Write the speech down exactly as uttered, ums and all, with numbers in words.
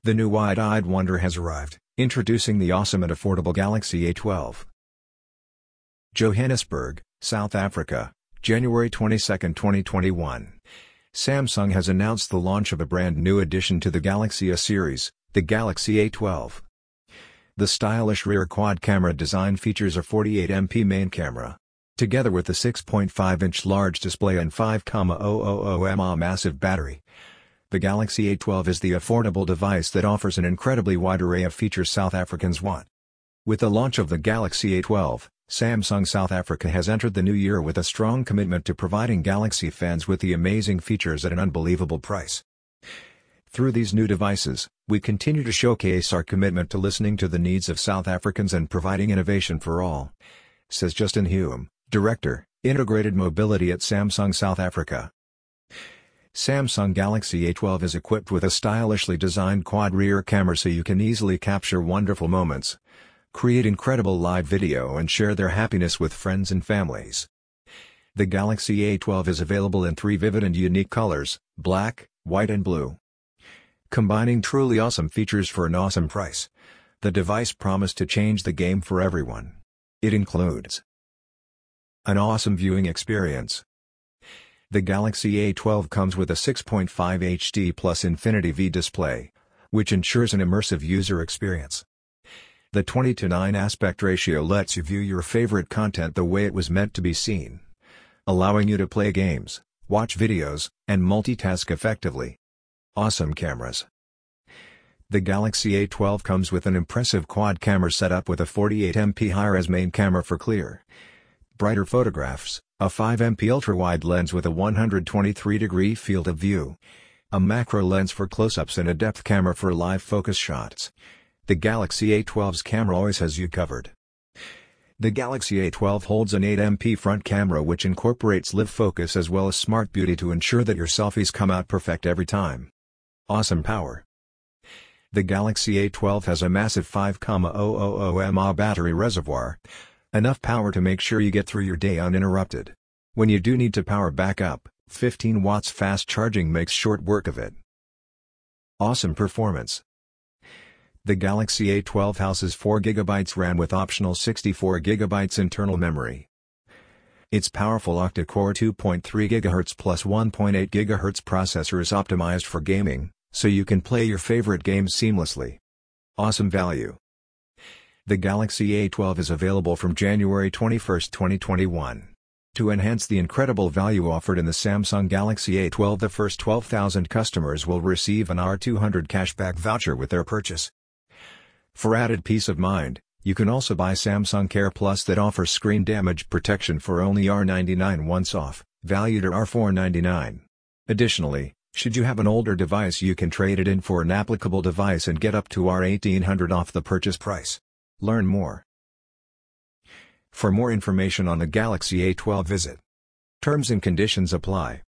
The new wide-eyed wonder has arrived, introducing the awesome and affordable Galaxy A twelve. Johannesburg, South Africa, January twenty-second, twenty twenty-one. Samsung has announced the launch of a brand new addition to the Galaxy A series, the Galaxy A twelve. The stylish rear quad camera design features a forty-eight megapixel main camera. Together with the six point five inch large display and five thousand milliamp hour massive battery, the Galaxy A twelve is the affordable device that offers an incredibly wide array of features South Africans want. With the launch of the Galaxy A twelve, Samsung South Africa has entered the new year with a strong commitment to providing Galaxy fans with the amazing features at an unbelievable price. Through these new devices, we continue to showcase our commitment to listening to the needs of South Africans and providing innovation for all, says Justin Hume, Director, Integrated Mobility at Samsung South Africa. Samsung Galaxy A twelve is equipped with a stylishly designed quad rear camera so you can easily capture wonderful moments, create incredible live video and share their happiness with friends and families. The Galaxy A twelve is available in three vivid and unique colors, black, white and blue. Combining truly awesome features for an awesome price, the device promised to change the game for everyone. It includes an awesome viewing experience. The Galaxy A twelve comes with a six point five H D plus Infinity V display, which ensures an immersive user experience. The twenty to nine aspect ratio lets you view your favorite content the way it was meant to be seen, allowing you to play games, watch videos, and multitask effectively. Awesome cameras. The Galaxy A twelve comes with an impressive quad camera setup with a forty-eight megapixel high-res main camera for clear, brighter photographs, a five megapixel ultra-wide lens with a one hundred twenty-three degree field of view, a macro lens for close-ups and a depth camera for live focus shots. The Galaxy A twelve's camera always has you covered. The Galaxy A twelve holds an eight megapixel front camera which incorporates live focus as well as smart beauty to ensure that your selfies come out perfect every time. Awesome power. The Galaxy A twelve has a massive five thousand milliamp hour battery reservoir, enough power to make sure you get through your day uninterrupted. When you do need to power back up, fifteen watts fast charging makes short work of it. Awesome performance. The Galaxy A twelve houses four gigabytes RAM with optional sixty-four gigabytes internal memory. Its powerful octa-core two point three gigahertz plus one point eight gigahertz processor is optimized for gaming, so you can play your favorite games seamlessly. Awesome value. The Galaxy A twelve is available from January twenty-first, twenty twenty-one. To enhance the incredible value offered in the Samsung Galaxy A twelve, the first twelve thousand customers will receive an R two hundred cashback voucher with their purchase. For added peace of mind, you can also buy Samsung Care Plus that offers screen damage protection for only R ninety-nine once off, valued at R four ninety-nine. Additionally, should you have an older device, you can trade it in for an applicable device and get up to R eighteen hundred off the purchase price. Learn more. For more information on the Galaxy A twelve, visit. Terms and conditions apply.